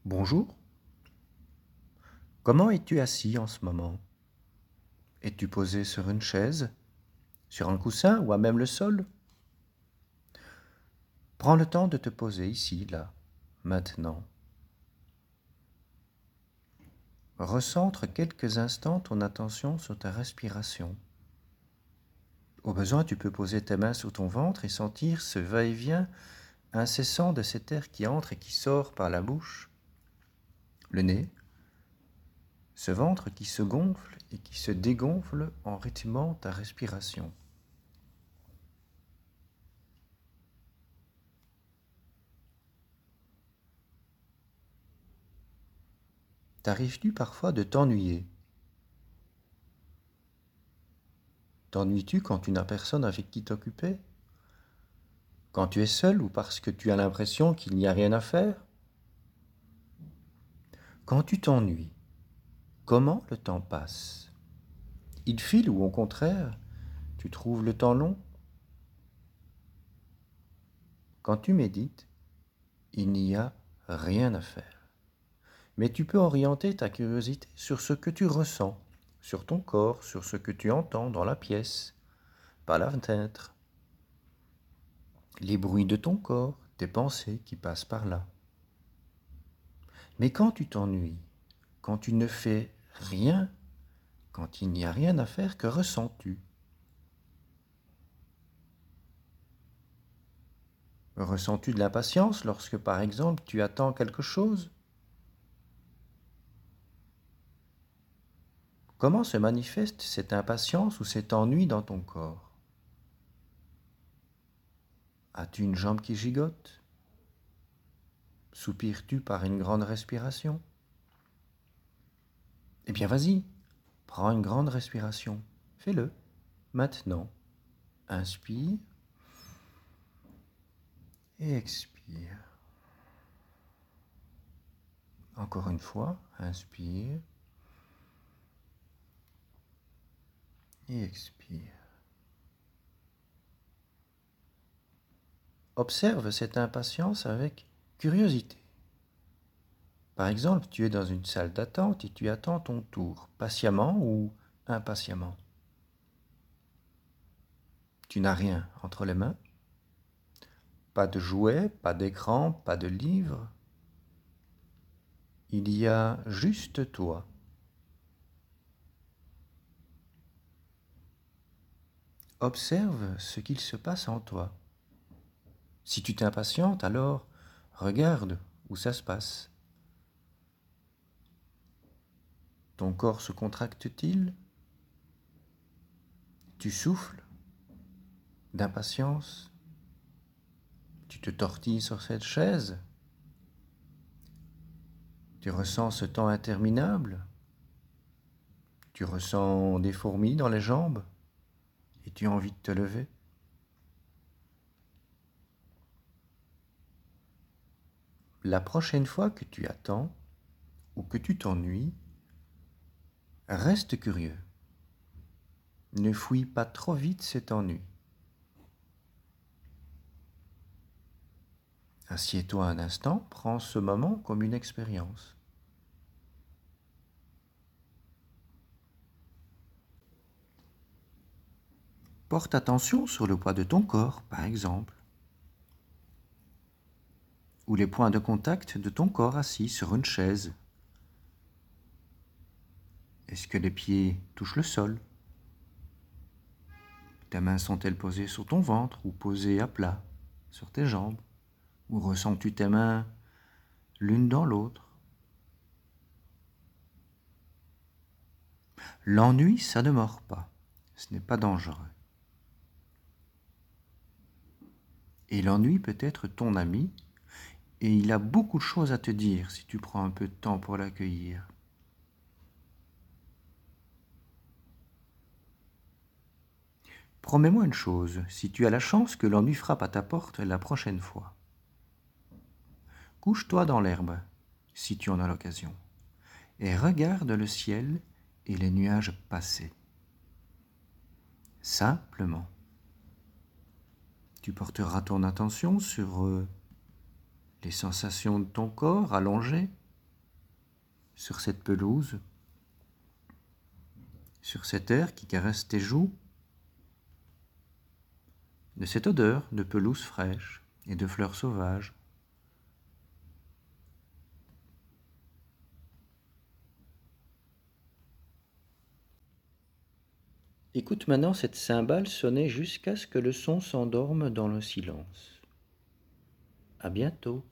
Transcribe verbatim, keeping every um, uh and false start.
Bonjour, comment es-tu assis en ce moment? Es-tu posé sur une chaise, sur un coussin ou à même le sol? Prends le temps de te poser ici, là, maintenant. Recentre quelques instants ton attention sur ta respiration. Au besoin, tu peux poser tes mains sur ton ventre et sentir ce va-et-vient incessant de cet air qui entre et qui sort par la bouche, le nez, ce ventre qui se gonfle et qui se dégonfle en rythmant ta respiration. T'arrives-tu parfois de t'ennuyer? T'ennuies-tu quand tu n'as personne avec qui t'occuper? Quand tu es seul ou parce que tu as l'impression qu'il n'y a rien à faire? Quand tu t'ennuies, comment le temps passe? Il file ou au contraire, tu trouves le temps long? Quand tu médites, il n'y a rien à faire. Mais tu peux orienter ta curiosité sur ce que tu ressens, sur ton corps, sur ce que tu entends dans la pièce, par la fenêtre, les bruits de ton corps, tes pensées qui passent par là. Mais quand tu t'ennuies, quand tu ne fais rien, quand il n'y a rien à faire, que ressens-tu? Ressens-tu de l'impatience lorsque, par exemple, tu attends quelque chose? Comment se manifeste cette impatience ou cet ennui dans ton corps? As-tu une jambe qui gigote? Soupires-tu par une grande respiration? Eh bien, vas-y, prends une grande respiration. Fais-le, maintenant. Inspire et expire. Encore une fois, inspire et expire. Observe cette impatience avec curiosité. Par exemple, tu es dans une salle d'attente et tu attends ton tour, patiemment ou impatiemment. Tu n'as rien entre les mains, pas de jouets, pas d'écran, pas de livre. Il y a juste toi. Observe ce qu'il se passe en toi. Si tu t'impatientes, alors regarde où ça se passe. Ton corps se contracte-t-il? Tu souffles d'impatience? Tu te tortilles sur cette chaise? Tu ressens ce temps interminable? Tu ressens des fourmis dans les jambes et tu as envie de te lever? La prochaine fois que tu attends ou que tu t'ennuies, reste curieux. Ne fouille pas trop vite cet ennui. Assieds-toi un instant, prends ce moment comme une expérience. Porte attention sur le poids de ton corps, par exemple, ou les points de contact de ton corps assis sur une chaise. Est-ce que les pieds touchent le sol? Tes mains sont-elles posées sur ton ventre ou posées à plat sur tes jambes? Ou ressens-tu tes mains l'une dans l'autre? L'ennui, ça ne mord pas. Ce n'est pas dangereux. Et l'ennui peut être ton ami, et il a beaucoup de choses à te dire si tu prends un peu de temps pour l'accueillir. Promets-moi une chose, si tu as la chance que l'ennui frappe à ta porte la prochaine fois. Couche-toi dans l'herbe, si tu en as l'occasion, et regarde le ciel et les nuages passer. Simplement. Tu porteras ton attention sur euh, les sensations de ton corps allongé, sur cette pelouse, sur cet air qui caresse tes joues, de cette odeur de pelouse fraîche et de fleurs sauvages. Écoute maintenant cette cymbale sonner jusqu'à ce que le son s'endorme dans le silence. À bientôt.